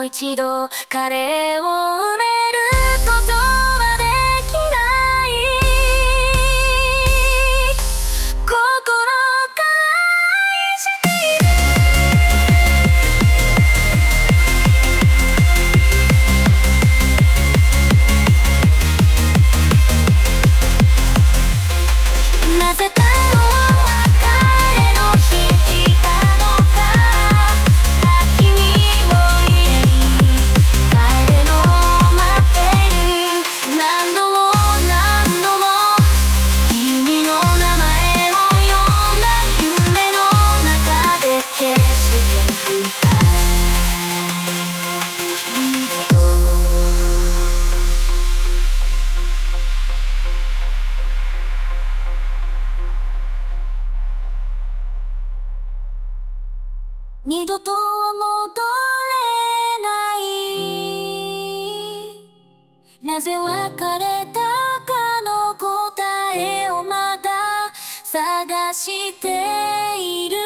一度彼を埋めることはできない心から愛しているなぜだろう別れの日来たのか泣きにを入れ帰れの待ってる何度も何度も君の名前を呼んだ夢の中で消していた二度と戻れないなぜ別れたかの答えをまだ探している